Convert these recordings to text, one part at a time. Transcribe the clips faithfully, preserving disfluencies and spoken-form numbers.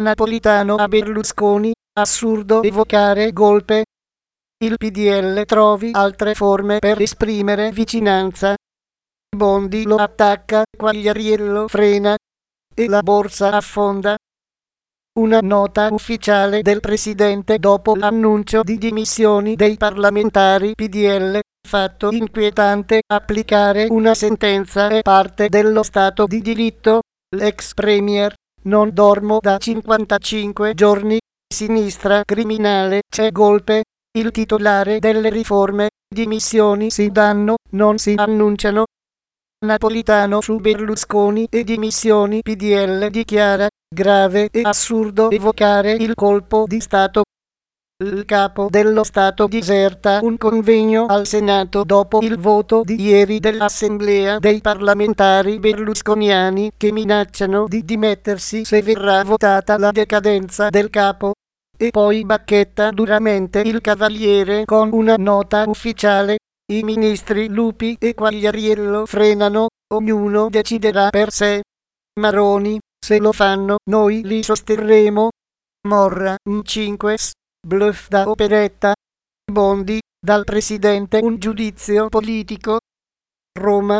Napolitano a Berlusconi, assurdo evocare golpe. Il P D L trovi altre forme per esprimere vicinanza. Bondi lo attacca, Quagliariello frena e la borsa affonda. Una nota ufficiale del Presidente dopo l'annuncio di dimissioni dei parlamentari P D L, fatto inquietante, applicare una sentenza è parte dello Stato di diritto. L'ex premier, non dormo da cinquantacinque giorni, sinistra criminale, c'è golpe. Il titolare delle riforme, dimissioni si danno, non si annunciano. Napolitano su Berlusconi e dimissioni P D L dichiara, grave e assurdo evocare il colpo di Stato. Il capo dello Stato diserta un convegno al Senato dopo il voto di ieri dell'Assemblea dei parlamentari berlusconiani che minacciano di dimettersi se verrà votata la decadenza del capo. E poi bacchetta duramente il Cavaliere con una nota ufficiale. I ministri Lupi e Quagliariello frenano, ognuno deciderà per sé. Maroni, se lo fanno, noi li sosterremo. Morra, cinque S, bluff da operetta. Bondi, dal Presidente un giudizio politico. Roma.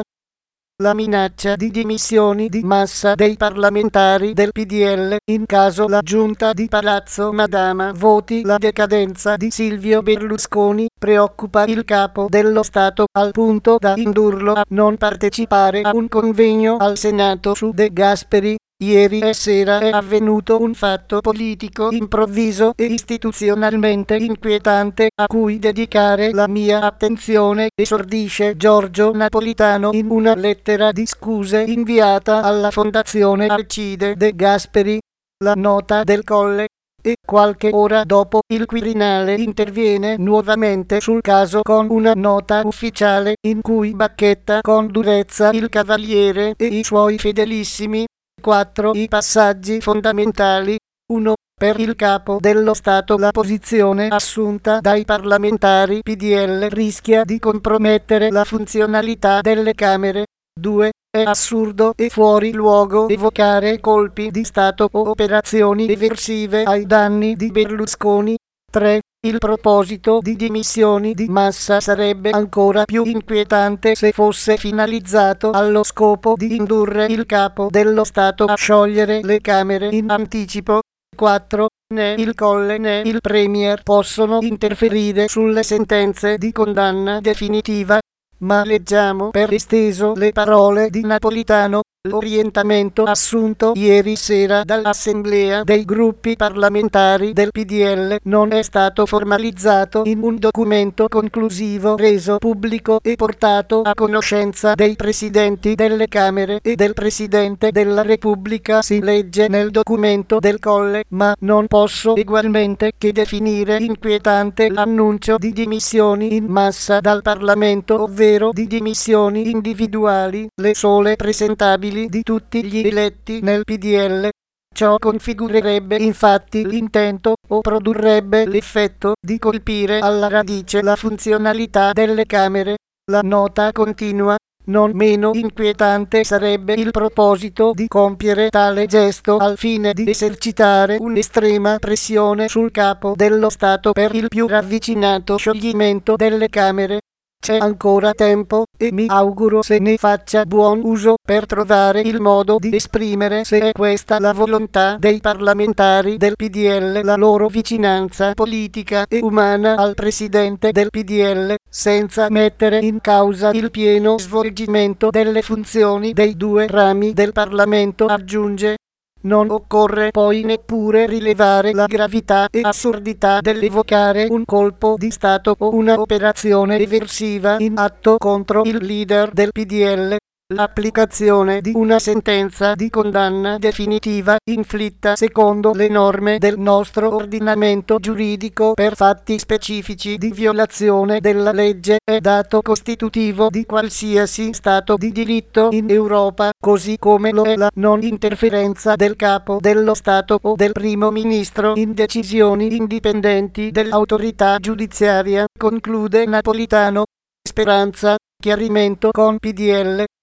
La minaccia di dimissioni di massa dei parlamentari del P D L in caso la giunta di Palazzo Madama voti la decadenza di Silvio Berlusconi preoccupa il capo dello Stato al punto da indurlo a non partecipare a un convegno al Senato su De Gasperi. Ieri sera è avvenuto un fatto politico improvviso e istituzionalmente inquietante a cui dedicare la mia attenzione, esordisce Giorgio Napolitano in una lettera di scuse inviata alla Fondazione Alcide De Gasperi. La nota del Colle. E qualche ora dopo il Quirinale interviene nuovamente sul caso con una nota ufficiale in cui bacchetta con durezza il Cavaliere e i suoi fedelissimi. quattro I passaggi fondamentali. uno Per il capo dello Stato la posizione assunta dai parlamentari P D L rischia di compromettere la funzionalità delle Camere. due È assurdo e fuori luogo evocare colpi di Stato o operazioni eversive ai danni di Berlusconi. tre Il proposito di dimissioni di massa sarebbe ancora più inquietante se fosse finalizzato allo scopo di indurre il capo dello Stato a sciogliere le Camere in anticipo. quattro Né il Colle né il Premier possono interferire sulle sentenze di condanna definitiva. Ma leggiamo per esteso le parole di Napolitano. L'orientamento assunto ieri sera dall'Assemblea dei gruppi parlamentari del P D L non è stato formalizzato in un documento conclusivo reso pubblico e portato a conoscenza dei presidenti delle Camere e del Presidente della Repubblica, si legge nel documento del Colle, ma non posso egualmente che definire inquietante l'annuncio di dimissioni in massa dal Parlamento, ovvero di dimissioni individuali, le sole presentabili di tutti gli eletti nel P D L. Ciò configurerebbe infatti l'intento o produrrebbe l'effetto di colpire alla radice la funzionalità delle Camere. La nota continua. Non meno inquietante sarebbe il proposito di compiere tale gesto al fine di esercitare un'estrema pressione sul capo dello Stato per il più ravvicinato scioglimento delle Camere. C'è ancora tempo e mi auguro se ne faccia buon uso per trovare il modo di esprimere, se è questa la volontà dei parlamentari del P D L, la loro vicinanza politica e umana al Presidente del P D L, senza mettere in causa il pieno svolgimento delle funzioni dei due rami del Parlamento, aggiunge. Non occorre poi neppure rilevare la gravità e assurdità dell'evocare un colpo di Stato o una operazione eversiva in atto contro il leader del P D L. L'applicazione di una sentenza di condanna definitiva inflitta secondo le norme del nostro ordinamento giuridico per fatti specifici di violazione della legge è dato costitutivo di qualsiasi Stato di diritto in Europa, così come lo è la non interferenza del capo dello Stato o del primo ministro in decisioni indipendenti dell'autorità giudiziaria, conclude Napolitano. Speranza, chiarimento con P D L.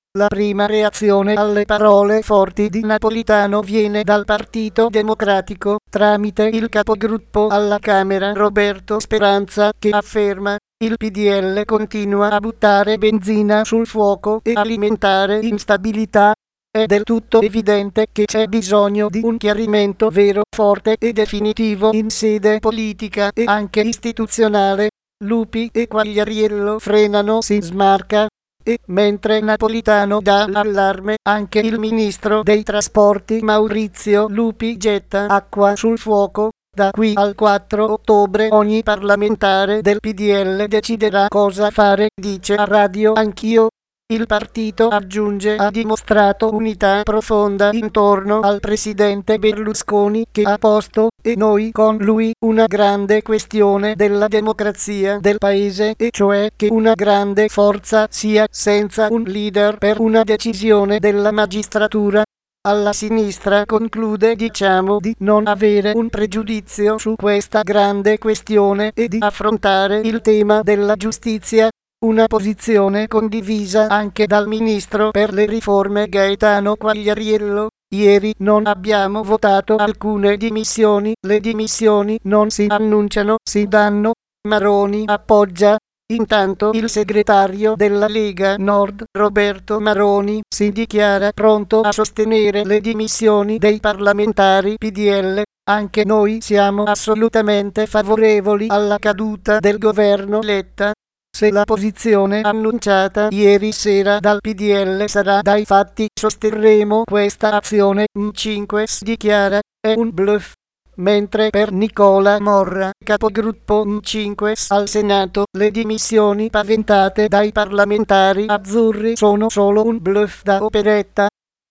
La prima reazione alle parole forti di Napolitano viene dal Partito Democratico, tramite il capogruppo alla Camera Roberto Speranza, che afferma: il P D L continua a buttare benzina sul fuoco e alimentare instabilità. È del tutto evidente che c'è bisogno di un chiarimento vero, forte e definitivo in sede politica e anche istituzionale. Lupi e Quagliariello frenano, si smarca. E mentre Napolitano dà l'allarme, anche il ministro dei trasporti Maurizio Lupi getta acqua sul fuoco. Da qui al quattro ottobre ogni parlamentare del P D L deciderà cosa fare, dice a Radio Anch'io. Il partito, aggiunge, ha dimostrato unità profonda intorno al presidente Berlusconi, che ha posto, e noi con lui, una grande questione della democrazia del paese, e cioè che una grande forza sia senza un leader per una decisione della magistratura. Alla sinistra, conclude, diciamo di non avere un pregiudizio su questa grande questione e di affrontare il tema della giustizia. Una posizione condivisa anche dal ministro per le riforme Gaetano Quagliariello. Ieri non abbiamo votato alcune dimissioni, le dimissioni non si annunciano, si danno. Maroni appoggia. Intanto il segretario della Lega Nord, Roberto Maroni, si dichiara pronto a sostenere le dimissioni dei parlamentari P D L. Anche noi siamo assolutamente favorevoli alla caduta del governo Letta. Se la posizione annunciata ieri sera dal P D L sarà dai fatti, sosterremo questa azione. M cinque dichiara: è un bluff. Mentre per Nicola Morra, capogruppo M cinque al Senato, le dimissioni paventate dai parlamentari azzurri sono solo un bluff da operetta.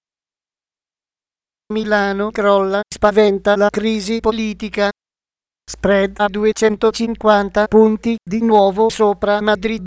Milano crolla, spaventa la crisi politica. Spread a duecentocinquanta punti di nuovo sopra Madrid.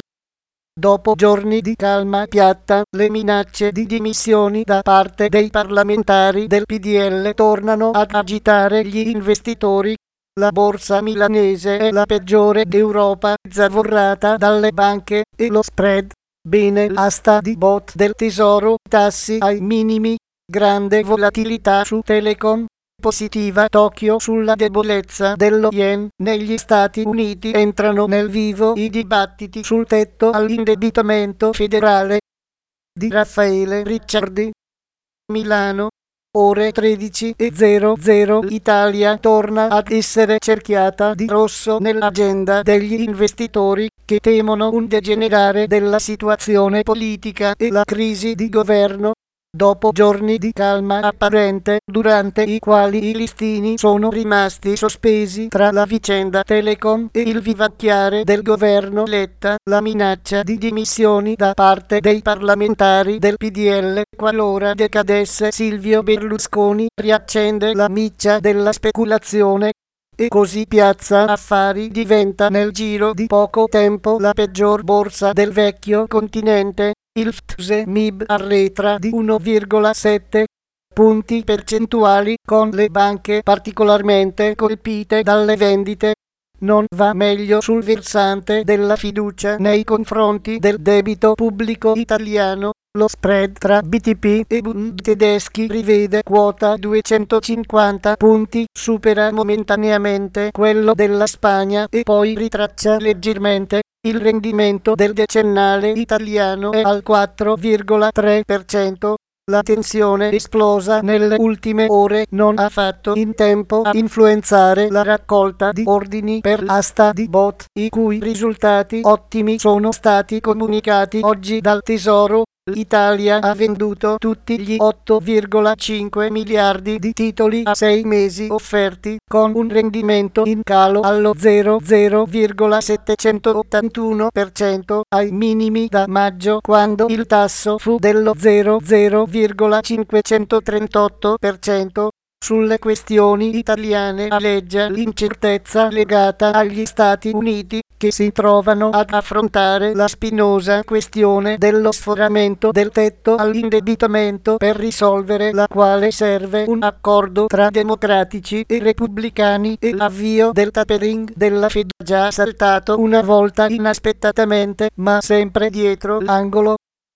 Dopo giorni di calma piatta, le minacce di dimissioni da parte dei parlamentari del P D L tornano ad agitare gli investitori. La borsa milanese è la peggiore d'Europa, zavorrata dalle banche, e lo spread, bene l'asta di bot del tesoro, tassi ai minimi, grande volatilità su Telecom. Positiva Tokyo sulla debolezza dello yen. Negli Stati Uniti entrano nel vivo i dibattiti sul tetto all'indebitamento federale. Di Raffaele Ricciardi. Milano, ore tredici e zero zero. L'Italia torna ad essere cerchiata di rosso nell'agenda degli investitori, che temono un degenerare della situazione politica e la crisi di governo. Dopo giorni di calma apparente, durante i quali i listini sono rimasti sospesi tra la vicenda Telecom e il vivacchiare del governo Letta, la minaccia di dimissioni da parte dei parlamentari del P D L qualora decadesse Silvio Berlusconi riaccende la miccia della speculazione. E così Piazza Affari diventa nel giro di poco tempo la peggior borsa del vecchio continente. Il F T S E M I B arretra di uno virgola sette punti percentuali, con le banche particolarmente colpite dalle vendite. Non va meglio sul versante della fiducia nei confronti del debito pubblico italiano. Lo spread tra B T P e Bund tedeschi rivede quota duecentocinquanta punti, supera momentaneamente quello della Spagna e poi ritraccia leggermente. Il rendimento del decennale italiano è al quattro virgola tre per cento. La tensione esplosa nelle ultime ore non ha fatto in tempo a influenzare la raccolta di ordini per l'asta di bot, i cui risultati ottimi sono stati comunicati oggi dal Tesoro. L'Italia ha venduto tutti gli otto virgola cinque miliardi di titoli a sei mesi offerti, con un rendimento in calo allo zero virgola settecentottantuno per cento, ai minimi da maggio, quando il tasso fu dello zero virgola cinquecentotrentotto per cento. Sulle questioni italiane aleggia l'incertezza legata agli Stati Uniti, che si trovano ad affrontare la spinosa questione dello sforamento del tetto all'indebitamento, per risolvere la quale serve un accordo tra democratici e repubblicani, e l'avvio del tapering della Fed, già saltato una volta inaspettatamente, ma sempre dietro l'angolo.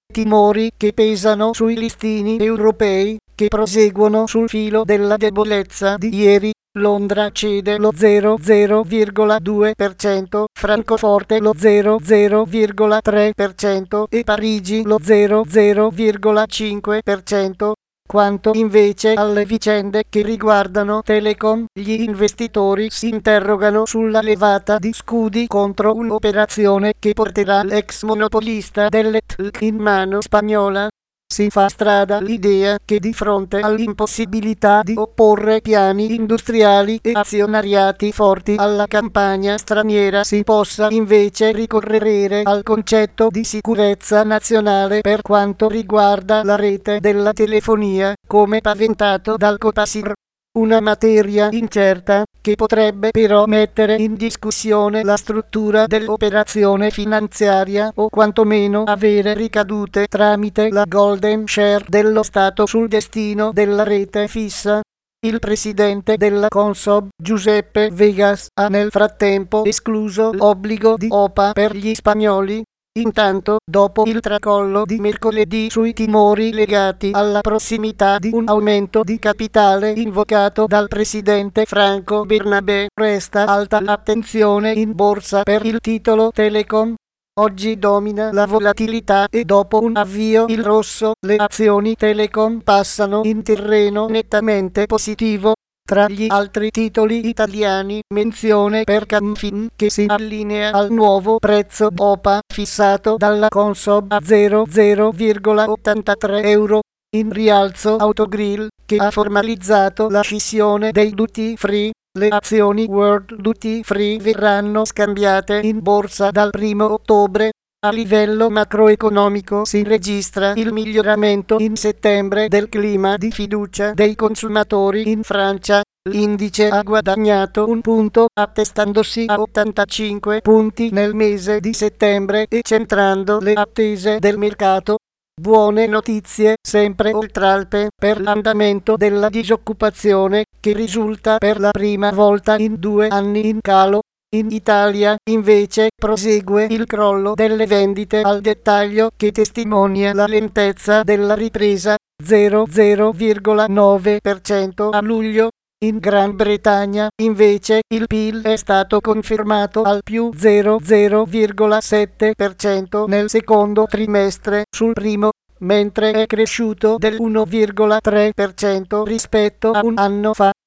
timori che pesano sui listini europei, che proseguono sul filo della debolezza di ieri. Londra cede lo zero virgola due per cento, Francoforte lo zero virgola tre per cento e Parigi lo zero virgola cinque per cento. Quanto invece alle vicende che riguardano Telecom, gli investitori si interrogano sulla levata di scudi contro un'operazione che porterà l'ex monopolista delle T L C in mano spagnola. Si fa strada l'idea che di fronte all'impossibilità di opporre piani industriali e azionariati forti alla campagna straniera si possa invece ricorrere al concetto di sicurezza nazionale per quanto riguarda la rete della telefonia, come paventato dal Copasir. Una materia incerta, che potrebbe però mettere in discussione la struttura dell'operazione finanziaria o quantomeno avere ricadute tramite la golden share dello Stato sul destino della rete fissa. Il presidente della Consob, Giuseppe Vegas, ha nel frattempo escluso l'obbligo di O P A per gli spagnoli. Intanto, dopo il tracollo di mercoledì sui timori legati alla prossimità di un aumento di capitale invocato dal presidente Franco Bernabé, resta alta l'attenzione in borsa per il titolo Telecom. Oggi domina la volatilità e dopo un avvio in rosso, le azioni Telecom passano in terreno nettamente positivo. Tra gli altri titoli italiani, menzione per Camfin, che si allinea al nuovo prezzo O P A fissato dalla Consob a zero virgola ottantatré euro. In rialzo Autogrill, che ha formalizzato la scissione dei duty free. Le azioni World Duty Free verranno scambiate in borsa dal primo ottobre. A livello macroeconomico si registra il miglioramento in settembre del clima di fiducia dei consumatori in Francia. L'indice ha guadagnato un punto, attestandosi a ottantacinque punti nel mese di settembre e centrando le attese del mercato. Buone notizie, sempre Oltralpe, per l'andamento della disoccupazione, che risulta per la prima volta in due anni in calo. In Italia, invece, prosegue il crollo delle vendite al dettaglio che testimonia la lentezza della ripresa, zero virgola nove per cento a luglio. In Gran Bretagna, invece, il P I L è stato confermato al più zero virgola sette per cento nel secondo trimestre sul primo, mentre è cresciuto del uno virgola tre per cento rispetto a un anno fa.